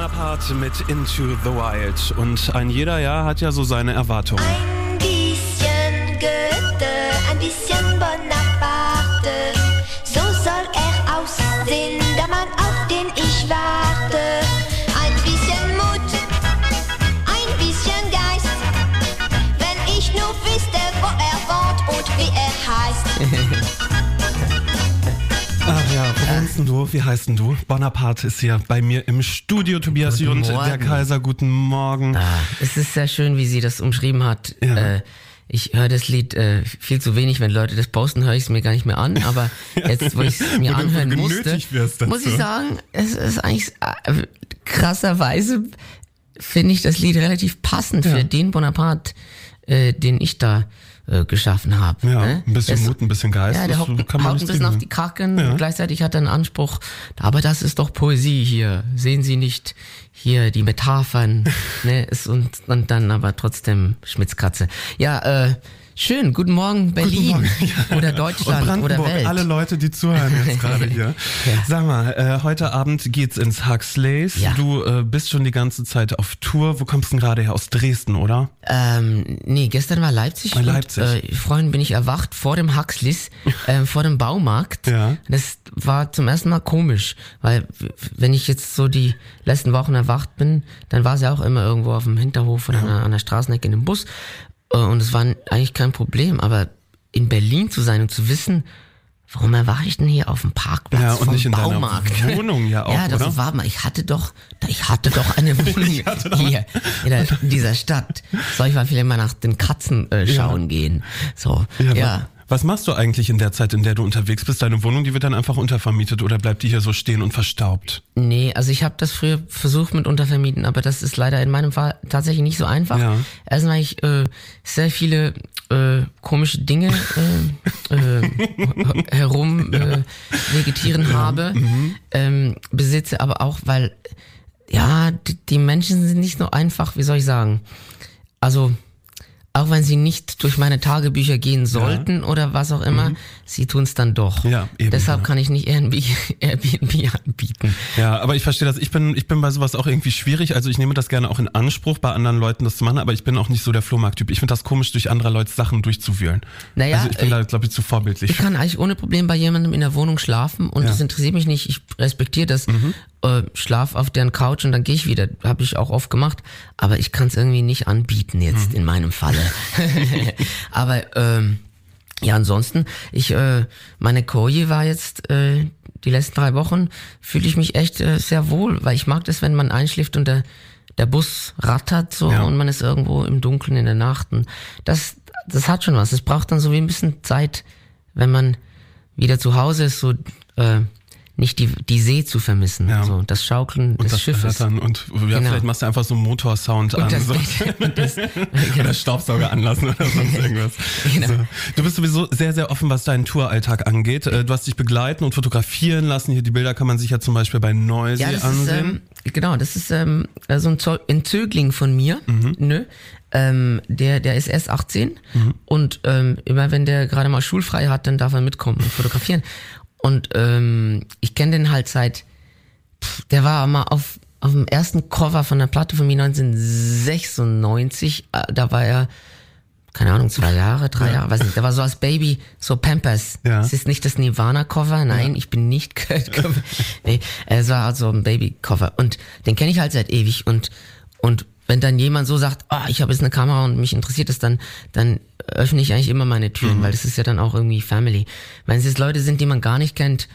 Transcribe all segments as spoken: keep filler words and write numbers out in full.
Bonaparte mit Into the Wild. Und ein jeder ja hat ja so seine Erwartungen. Ein bisschen Goethe, ein bisschen Bonaparte. So soll er aussehen, der Mann, auf den ich warte. Ein bisschen Mut, ein bisschen Geist. Wenn ich nur wüsste, wo er wohnt und wie er heißt. Ach ja, wo wohnst denn du? Wie heißt denn du? Bonaparte ist hier bei mir im Studio. Tobias Jund, der Kaiser, guten Morgen. Ah, es ist sehr schön, wie sie das umschrieben hat. Ja. Äh, ich höre das Lied äh, viel zu wenig, wenn Leute das posten, höre ich es mir gar nicht mehr an. Aber jetzt, wo ich es mir Wo du anhören genötigt musste, wirst dazu. muss ich sagen, es ist eigentlich äh, krasserweise, finde ich das Lied relativ passend Ja. für den Bonaparte, äh, den ich da äh, geschaffen habe. Ja, ne? ein bisschen Das- Mut, ein bisschen Geist. Ja, der das hockt, kann man haut ein nicht bisschen auf reden. die Kraken. Ja. Und gleichzeitig hat er einen Anspruch. Aber das ist doch Poesie hier. Sehen Sie nicht hier die Metaphern, ne? Ist und, und dann aber trotzdem Schmitzkatze. Ja, äh, schön. Guten Morgen, Berlin. Morgen, ja. Oder Und Deutschland Brandenburg, oder Welt. alle Leute, die zuhören jetzt gerade hier. Ja. Sag mal, äh, heute Abend geht's ins Huxleys. Ja. Du äh, bist schon die ganze Zeit auf Tour. Wo kommst du denn gerade her? Aus Dresden, oder? Ähm, nee, gestern war Leipzig. Ah, Leipzig. Und, äh, vorhin bin ich erwacht vor dem Huxleys, äh, vor dem Baumarkt. Ja. Das war zum ersten Mal komisch, weil w- wenn ich jetzt so die letzten Wochen erwacht bin, dann war es ja auch immer irgendwo auf dem Hinterhof oder an, der, an der Straßenecke in einem Bus. Äh, und es war eigentlich kein Problem, aber in Berlin zu sein und zu wissen, warum erwache ich denn hier auf dem Parkplatz Ja, und vom nicht in deiner Baumarkt? Wohnung ja auch, Ja, das oder? war mal, ich hatte doch, ich hatte doch eine Wohnung hier in, der, in dieser Stadt. Soll ich mal vielleicht mal nach den Katzen äh, schauen gehen? So, ja. wa- Was machst du eigentlich in der Zeit, in der du unterwegs bist? Deine Wohnung, die wird dann einfach untervermietet oder bleibt die hier so stehen und verstaubt? Nee, also ich habe das früher versucht mit Untervermieten, aber das ist leider in meinem Fall tatsächlich nicht so einfach. Ja. Erstmal, weil ich äh, sehr viele äh, komische Dinge äh, äh, herum äh, vegetieren habe, ähm, besitze, aber auch, weil ja, die, die Menschen sind nicht so einfach, wie soll ich sagen, also auch wenn sie nicht durch meine Tagebücher gehen sollten oder was auch immer, sie tun es dann doch. Ja, eben, Deshalb ja. kann ich nicht Airbnb, Airbnb anbieten. Ja, aber ich verstehe das. Ich bin, ich bin bei sowas auch irgendwie schwierig. Also ich nehme das gerne auch in Anspruch, bei anderen Leuten das zu machen, aber ich bin auch nicht so der Flohmarkt-Typ. Ich finde das komisch, durch andere Leute Sachen durchzuwühlen. Naja, also ich bin äh, da, glaube ich, zu vorbildlich. Ich kann eigentlich ohne Problem bei jemandem in der Wohnung schlafen und Ja. das interessiert mich nicht. Ich respektiere das. Äh, schlaf auf deren Couch und dann gehe ich wieder. Habe ich auch oft gemacht. Aber ich kann es irgendwie nicht anbieten jetzt in meinem Falle. Aber ähm, ja, ansonsten, ich, äh, meine Koje war jetzt äh, die letzten drei Wochen, fühle ich mich echt äh, sehr wohl, weil ich mag das, wenn man einschläft und der, der Bus rattert so Ja. und man ist irgendwo im Dunkeln in der Nacht. Und das, das hat schon was. Es braucht dann so wie ein bisschen Zeit, wenn man wieder zu Hause ist, so äh, nicht die, die See zu vermissen. Ja. So, das Schaukeln und des das Schiffes. Rattern und ja, Genau. vielleicht machst du einfach so einen Motorsound an. Und das, So. und das, Oder Staubsauger anlassen oder sonst irgendwas. Genau. So. Du bist sowieso sehr, sehr offen, was deinen Touralltag angeht. Äh, Du hast dich begleiten und fotografieren lassen. Hier die Bilder kann man sich ja zum Beispiel bei Neusee Ja, das ist, ansehen. ähm, genau, das ist ähm, so ein, Zeu- ein Zögling von mir, ne? Ähm, der, der ist erst achtzehn und ähm, immer wenn der gerade mal schulfrei hat, dann darf er mitkommen und fotografieren. Und ähm, ich kenne den halt seit, pff, der war mal auf, auf dem ersten Cover von der Platte von mir neunzehnhundertsechsundneunzig, äh, da war er, keine Ahnung, zwei Jahre, drei Jahre, weiß nicht, der war so als Baby, so Pampers. Ja. Es ist nicht das Nirvana-Cover, nein, ich bin nicht Kurt Cobain. Nee, es war also ein Baby-Cover und den kenne ich halt seit ewig und, und wenn dann jemand so sagt, ah, ich habe jetzt eine Kamera und mich interessiert das, dann, dann öffne ich eigentlich immer meine Türen, weil das ist ja dann auch irgendwie Family. Wenn es jetzt Leute sind, die man gar nicht kennt,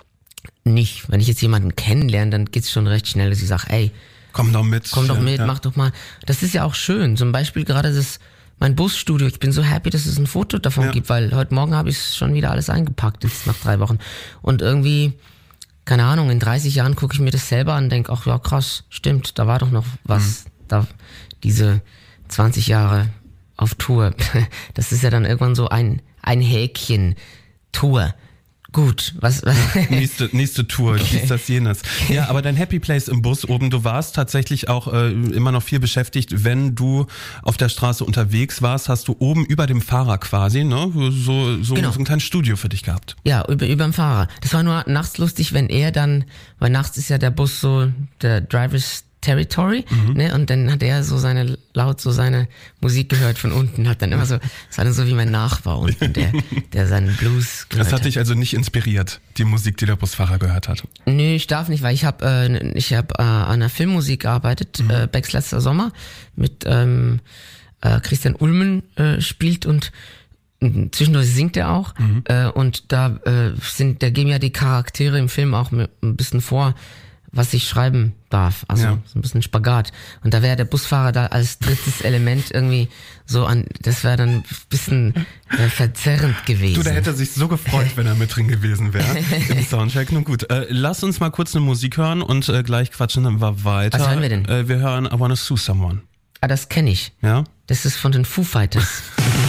nicht. Wenn ich jetzt jemanden kennenlerne, dann geht's schon recht schnell, dass ich sage, ey, Komm doch mit. komm doch Ja, mit, ja. mach doch mal. Das ist ja auch schön. Zum Beispiel gerade das, mein Busstudio. Ich bin so happy, dass es ein Foto davon Ja. gibt, weil heute Morgen habe ich schon wieder alles eingepackt, jetzt nach drei Wochen. Und irgendwie, keine Ahnung, in dreißig Jahren gucke ich mir das selber an und denke, ach ja, krass, stimmt, da war doch noch was. Mhm. Da, diese zwanzig Jahre auf Tour. Das ist ja dann irgendwann so ein, ein Häkchen. Tour. Gut, was, was Nächste, nächste Tour, dies, das, jenes. Ja, aber dein Happy Place im Bus oben, du warst tatsächlich auch äh, immer noch viel beschäftigt, wenn du auf der Straße unterwegs warst, hast du oben über dem Fahrer quasi, ne, so, so, Genau. so ein kleines Studio für dich gehabt. Ja, über überm Fahrer. Das war nur nachts lustig, wenn er dann, weil nachts ist ja der Bus so, der Driver's Territory, mhm. ne, und dann hat er so seine, laut so seine Musik gehört von unten, hat dann immer so, das war dann so wie mein Nachbar unten, der, der seinen Blues gehört hat. Das hat dich also nicht inspiriert, die Musik, die der Busfahrer gehört hat? Nö, ich darf nicht, weil ich habe äh, ich habe äh, an der Filmmusik gearbeitet, mhm. äh, Becks letzter Sommer, mit ähm, äh, Christian Ulmen äh, spielt und zwischendurch singt er auch, mhm. äh, und da äh, sind, da geben ja die Charaktere im Film auch ein bisschen vor, was ich schreiben darf, also ja. so ein bisschen Spagat. Und da wäre der Busfahrer da als drittes Element irgendwie so an, das wäre dann ein bisschen äh, verzerrend gewesen. Du, der hätte sich so gefreut, wenn er mit drin gewesen wäre im Soundcheck. Nun gut, äh, lass uns mal kurz eine Musik hören und äh, gleich quatschen dann wir weiter. Was hören wir denn? Äh, wir hören I Wanna Sue Someone. Ah, das kenne ich. Ja? Das ist von den Foo Fighters.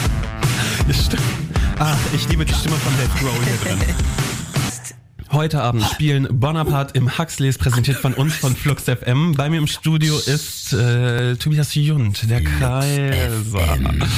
Ja, stimmt. Ah, ich liebe die Stimme von Dave Grohl hier drin. Heute Abend spielen Bonaparte im Huxleys, präsentiert von uns, von Flux F M. Bei mir im Studio ist äh, Tobias Jund, der Kaiser.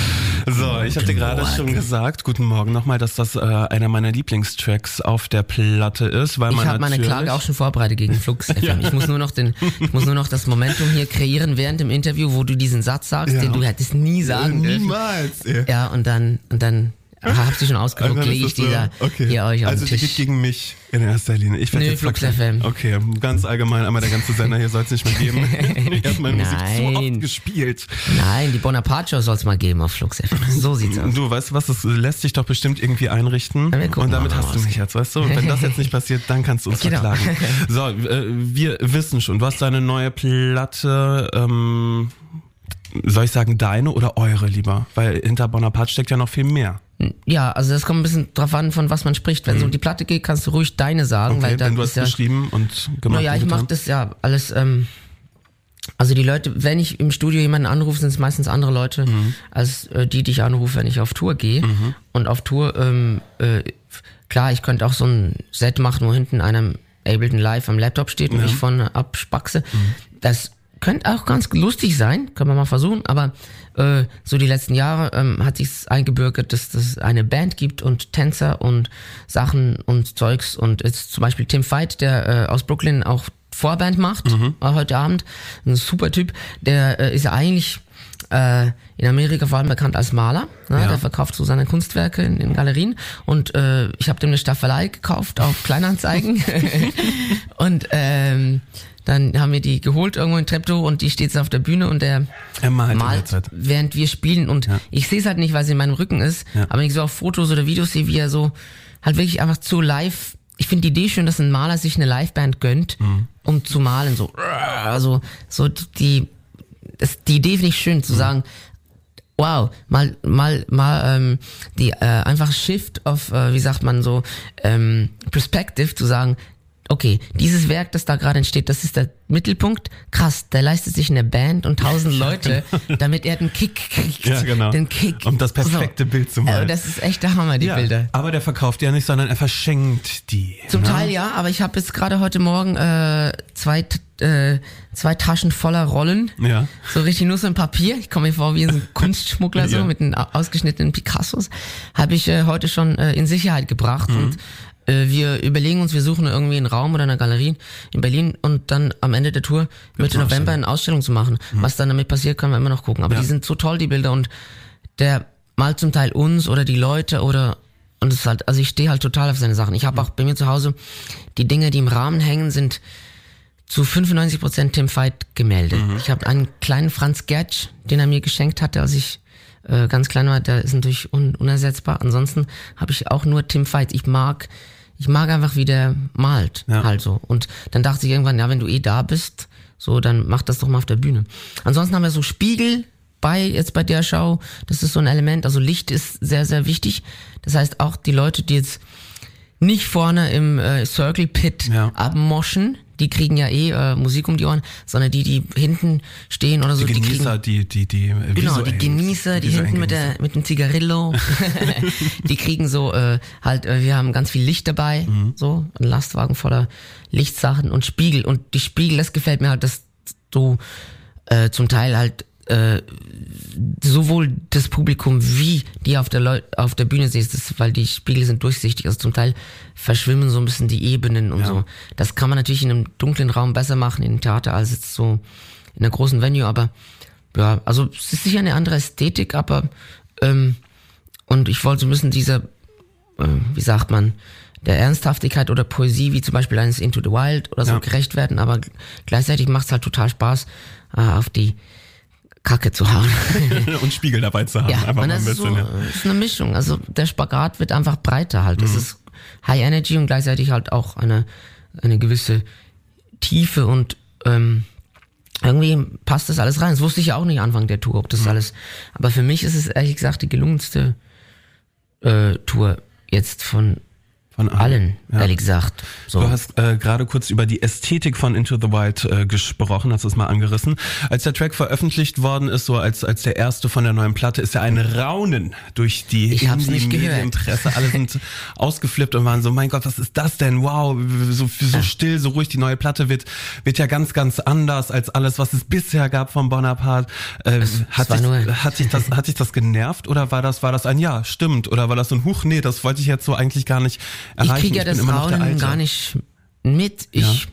So, ich habe dir gerade schon gesagt, guten Morgen nochmal, dass das äh, einer meiner Lieblingstracks auf der Platte ist. Weil ich man habe meine Klage auch schon vorbereitet gegen Flux F M. Ja. Ich muss nur noch den, ich muss nur noch das Momentum hier kreieren während dem Interview, wo du diesen Satz sagst, ja. den du hättest nie sagen dürfen. Niemals. Ja, ja und dann und dann hab sie schon ausgedruckt, lege ich die da okay. hier euch auf also den Tisch. Also die geht gegen mich in erster Linie. Ich werde Nö, jetzt Flux F M. Okay, ganz allgemein, einmal der ganze Sender hier soll es nicht mehr geben. Ich habe meine Musik so oft gespielt. Nein, die Bonaparte Show soll es mal geben auf Flux F M. So sieht's aus. Du, weißt du was, das lässt sich doch bestimmt irgendwie einrichten. Und damit hast du mich jetzt, weißt du? Und wenn das jetzt nicht passiert, dann kannst du uns genau. verklagen. So, äh, wir wissen schon, du hast deine neue Platte, ähm, soll ich sagen deine oder eure lieber? Weil hinter Bonaparte steckt ja noch viel mehr. Ja, also das kommt ein bisschen drauf an, von was man spricht. Wenn es mhm. um die Platte geht, kannst du ruhig deine sagen. Okay, weil denn du hast ja, geschrieben und gemacht. Naja, ich mache das ja alles, ähm, also die Leute, wenn ich im Studio jemanden anrufe, sind es meistens andere Leute, mhm. als äh, die, die ich anrufe, wenn ich auf Tour gehe. Mhm. Und auf Tour, ähm, äh, klar, ich könnte auch so ein Set machen, wo hinten einer Ableton Live am Laptop steht und ja. ich vorne abspaxe. Mhm. Das könnte auch ganz lustig sein, können wir mal versuchen, aber äh, so die letzten Jahre ähm, hat sich's eingebürgert, dass es eine Band gibt und Tänzer und Sachen und Zeugs und jetzt zum Beispiel Tim Veit, der äh, aus Brooklyn auch Vorband macht, mhm. äh, heute Abend, ein super Typ, der äh, ist ja eigentlich äh, in Amerika vor allem bekannt als Maler, ne? Ja. Der verkauft so seine Kunstwerke in, in Galerien und äh, ich habe dem eine Staffelei gekauft auf Kleinanzeigen und ähm, dann haben wir die geholt irgendwo in Treptow und die steht auf der Bühne und der er malt, malt während wir spielen und ja. ich sehe es halt nicht, weil sie in meinem Rücken ist, ja. aber wenn ich so auf Fotos oder Videos sehe, wie er so halt wirklich einfach zu live, ich finde die Idee schön, dass ein Maler sich eine Liveband gönnt, mhm. um zu malen, so also so die das, die Idee finde ich schön, zu mhm. sagen, wow, mal mal mal ähm, die äh, einfach Shift of, äh, wie sagt man so, ähm, Perspective, zu sagen, okay, dieses Werk, das da gerade entsteht, das ist der Mittelpunkt. Krass, der leistet sich eine Band und tausend Leute, damit er den Kick kriegt. Ja, genau. Den Kick. Um das perfekte so. Bild zu malen. Äh, das ist echt der Hammer, die ja, Bilder. Aber der verkauft ja nicht, sondern er verschenkt die. Zum ne? Teil ja, aber ich habe jetzt gerade heute Morgen äh, zwei äh, zwei Taschen voller Rollen. Ja. So richtig nur so ein Papier. Ich komme mir vor wie ein Kunstschmuggler so ja. mit den ausgeschnittenen Picassos. Habe ich äh, heute schon äh, in Sicherheit gebracht mhm. und wir überlegen uns, wir suchen irgendwie einen Raum oder eine Galerie in Berlin und dann am Ende der Tour Mitte November eine Ausstellung zu machen. Mhm. Was dann damit passiert, können wir immer noch gucken. Aber ja. die sind so toll, die Bilder, und der malt zum Teil uns oder die Leute oder und es ist halt, also ich stehe halt total auf seine Sachen. Ich habe mhm. auch bei mir zu Hause die Dinge, die im Rahmen hängen, sind zu fünfundneunzig Prozent Tim Veit Gemälde. Mhm. Ich habe einen kleinen Franz Gertsch, den er mir geschenkt hatte, als ich äh, ganz klein war, der ist natürlich un- unersetzbar. Ansonsten habe ich auch nur Tim Veit. Ich mag Ich mag einfach, wie der malt, ja. halt so. Und dann dachte ich irgendwann, ja, wenn du eh da bist, so, dann mach das doch mal auf der Bühne. Ansonsten haben wir so Spiegel bei, jetzt bei der Show. Das ist so ein Element, also Licht ist sehr, sehr wichtig. Das heißt, auch die Leute, die jetzt nicht vorne im äh, Circle Pit ja. abmoschen, die kriegen ja eh äh, Musik um die Ohren, sondern die, die hinten stehen oder so. Die Genießer, die, kriegen, die, die, die Genau, die Genießer, die hinten mit der mit dem Zigarillo, die kriegen so äh, halt, äh, wir haben ganz viel Licht dabei, mhm. so ein Lastwagen voller Lichtsachen und Spiegel. Und die Spiegel, das gefällt mir halt, dass du äh, zum Teil halt äh, sowohl das Publikum wie die auf der Leu- auf der Bühne siehst, das, weil die Spiegel sind durchsichtig, also zum Teil verschwimmen so ein bisschen die Ebenen und Ja. so. Das kann man natürlich in einem dunklen Raum besser machen, in einem Theater, als jetzt so in einer großen Venue, aber ja, also es ist sicher eine andere Ästhetik, aber ähm, und ich wollte so ein bisschen dieser, äh, wie sagt man, der Ernsthaftigkeit oder Poesie, wie zum Beispiel eines Into the Wild oder so, Ja. gerecht werden, aber g- gleichzeitig macht es halt total Spaß, äh, auf die Kacke zu hauen. Und Spiegel dabei zu haben. Ja, einfach und mal ein das ist, so, bisschen, ja. äh, ist eine Mischung. Also der Spagat wird einfach breiter halt. Es ist High Energy und gleichzeitig halt auch eine eine gewisse Tiefe und ähm, irgendwie passt das alles rein. Das wusste ich ja auch nicht Anfang der Tour, ob das alles. Aber für mich ist es ehrlich gesagt die gelungenste äh, Tour jetzt von Von allen, Ja. ehrlich gesagt. So. Du hast äh, gerade kurz über die Ästhetik von Into the Wild äh, gesprochen, hast es mal angerissen. Als der Track veröffentlicht worden ist, so als als der erste von der neuen Platte, ist ja ein Raunen durch die Ich hab's nicht gehört. Medienpresse. Alle sind ausgeflippt und waren so, mein Gott, was ist das denn? Wow, so, so still, so ruhig. Die neue Platte wird wird ja ganz, ganz anders als alles, was es bisher gab von Bonaparte. Äh, Es- hat, es war dich, nur- hat dich das hat dich das genervt oder war das war das ein Ja, stimmt? Oder war das so ein Huch? Nee, das wollte ich jetzt so eigentlich gar nicht Ich erreichen. kriege ja bin das immer noch der Raunen Alte. gar nicht mit. Ich, Ja.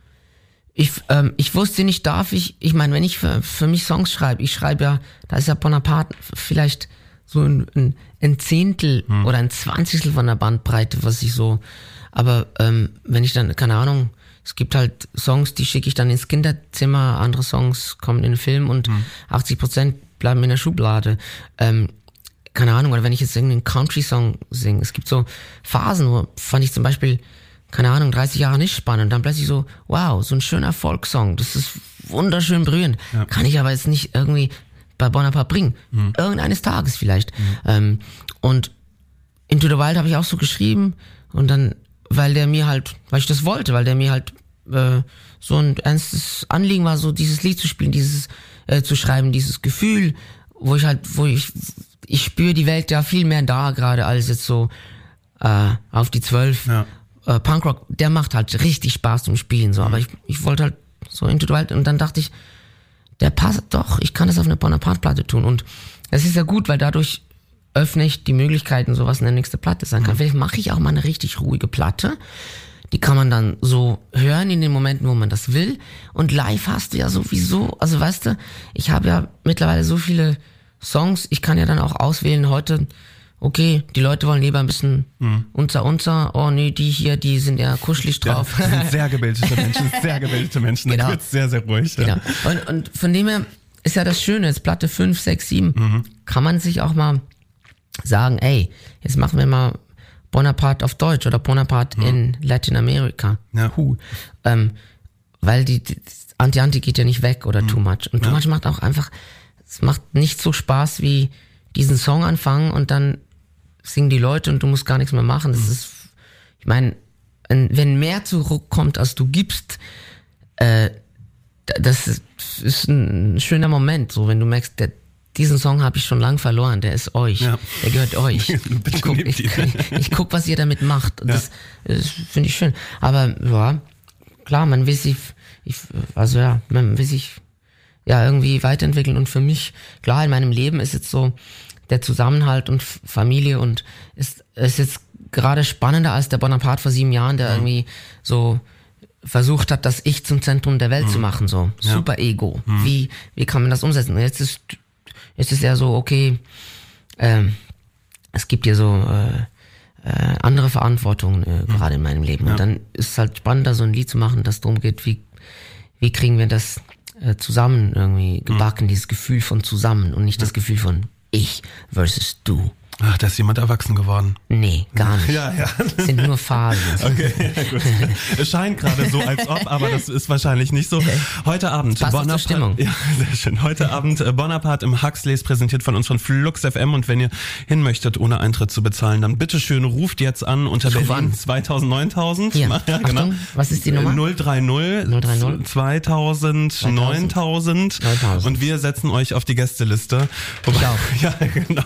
ich, ähm, ich wusste nicht, darf ich, ich meine, wenn ich für, für mich Songs schreibe, ich schreibe ja, da ist ja Bonaparte vielleicht so ein, ein, ein Zehntel Hm. oder ein Zwanzigstel von der Bandbreite, was ich so, aber ähm, wenn ich dann, keine Ahnung, es gibt halt Songs, die schicke ich dann ins Kinderzimmer, andere Songs kommen in den Film und Hm. achtzig Prozent bleiben in der Schublade. Ähm, keine Ahnung, oder wenn ich jetzt irgendeinen Country-Song singe, es gibt so Phasen, wo fand ich zum Beispiel, keine Ahnung, dreißig Jahre nicht spannend, dann plötzlich so, wow, so ein schöner Volkssong, das ist wunderschön berührend, Ja. kann ich aber jetzt nicht irgendwie bei Bonaparte bringen, Mhm. irgendeines Tages vielleicht. Ähm, und Into the Wild habe ich auch so geschrieben und dann, weil der mir halt, weil ich das wollte, weil der mir halt äh, so ein ernstes Anliegen war, so dieses Lied zu spielen, dieses äh, zu schreiben, dieses Gefühl, wo ich halt, wo ich ich spüre die Welt ja viel mehr da gerade als jetzt so äh, auf die zwölf. Ja. Äh, Punkrock, der macht halt richtig Spaß zum Spielen, so. Aber ich, ich wollte halt so Into the Wild und dann dachte ich, der passt doch, ich kann das auf eine Bonaparte-Platte tun. Und es ist ja gut, weil dadurch öffne ich die Möglichkeiten, so was in der nächsten Platte sein kann. Vielleicht mache ich auch mal eine richtig ruhige Platte. Die kann man dann so hören in den Momenten, wo man das will. Und live hast du ja sowieso, also weißt du, ich habe ja mittlerweile so viele Songs, ich kann ja dann auch auswählen heute, okay, die Leute wollen lieber ein bisschen Mhm. unser, unser, oh nee, die hier, die sind ja kuschelig Ja, drauf. das sind sehr gebildete Menschen, sehr gebildete Menschen. Genau. Da wird's sehr, sehr ruhig. Ja. Genau. Und, und von dem her ist ja das Schöne, jetzt Platte fünf, sechs, sieben, Mhm. kann man sich auch mal sagen, ey, jetzt machen wir mal Bonaparte auf Deutsch oder Bonaparte in Latin America. Ja. Huh. Ähm, weil die, die Anti-Anti geht ja nicht weg oder Too Much. Und Too Ja. Much macht auch einfach, es macht nicht so Spaß wie diesen Song anfangen und dann singen die Leute und du musst gar nichts mehr machen. Das ist, ich meine, wenn mehr zurückkommt, als du gibst, äh, das ist, ist ein schöner Moment, so wenn du merkst, der, diesen Song habe ich schon lang verloren, der ist euch, Ja. der gehört euch. Bitte Ich guck, nehmt ich, ihn. ich guck, was ihr damit macht. Und Das, das finde ich schön. Aber ja, klar, man will sich, ich, also ja, man will sich ja irgendwie weiterentwickeln. Und für mich, klar, in meinem Leben ist jetzt so der Zusammenhalt und F- Familie und ist, ist jetzt gerade spannender als der Bonaparte vor sieben Jahren, der irgendwie so versucht hat, das Ich zum Zentrum der Welt zu machen, so Ja. super Ego. Wie wie kann man das umsetzen? Und jetzt ist jetzt ist ja so okay. Ähm, es gibt ja so äh, äh, andere Verantwortungen äh, gerade in meinem Leben. Ja. Und dann ist es halt spannender, so ein Lied zu machen, das darum geht, wie wie kriegen wir das äh, zusammen irgendwie gebacken, dieses Gefühl von zusammen und nicht das Gefühl von ich versus du. Ach, da ist jemand erwachsen geworden. Nee, gar nicht. Ja, ja. Das sind nur Phasen. Okay, ja, gut. Es scheint gerade so, als ob, aber das ist wahrscheinlich nicht so. Heute Abend, Passt auch zur Stimmung. Ja, sehr schön. Heute Abend äh, Bonaparte im Huxleys, präsentiert von uns von Flux F M. Und wenn ihr hin möchtet, ohne Eintritt zu bezahlen, dann bitteschön ruft jetzt an unter Ich ruf Berlin an. zweitausend neuntausend. Hier, Ja, genau. Achtung, was ist die Nummer? null drei null null drei null zweitausend neuntausend neuntausend. und wir setzen euch auf die Gästeliste. Wobei, Ich auch. Ja, genau.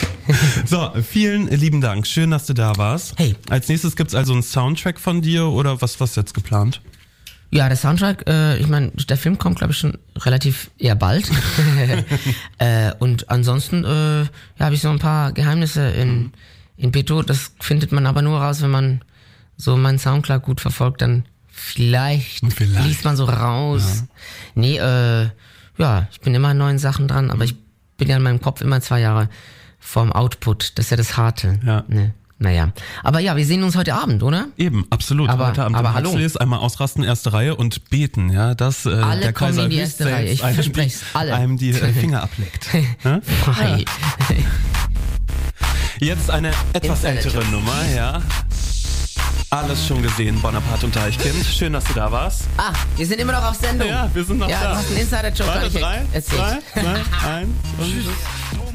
So, vielen lieben Dank. Schön, dass du da warst. Hey. Als nächstes gibt's also einen Soundtrack von dir oder was was jetzt geplant? Ja, der Soundtrack, äh, ich meine, der Film kommt, glaube ich, schon relativ eher bald. äh, und ansonsten äh, ja, habe ich so ein paar Geheimnisse in, in petto. Das findet man aber nur raus, wenn man so meinen Soundcloud gut verfolgt, dann vielleicht, vielleicht. liest man so raus. Ja. Nee, äh, ja, ich bin immer an neuen Sachen dran, aber ich bin ja in meinem Kopf immer zwei Jahre vorm Output. Das ist ja das Harte. Ja. Nee. Naja, aber ja, wir sehen uns heute Abend, oder? Eben, absolut. Aber, heute Abend aber hallo. Huxleys, einmal ausrasten, erste Reihe und beten, ja, dass äh, alle der kommen Kaiser in die erste Reihe, ich einem, verspreche es, alle. einem die äh, Finger ableckt. Ja? Hi. Jetzt eine etwas ältere Nummer, ja. Alles schon gesehen, Bonaparte und Deichkind. Schön, dass du da warst. Ah, wir sind immer noch auf Sendung. Ja, wir sind noch ja, da. Ja, du hast einen Insider-Joke. Warte, drei, zwei, zwei, eins und...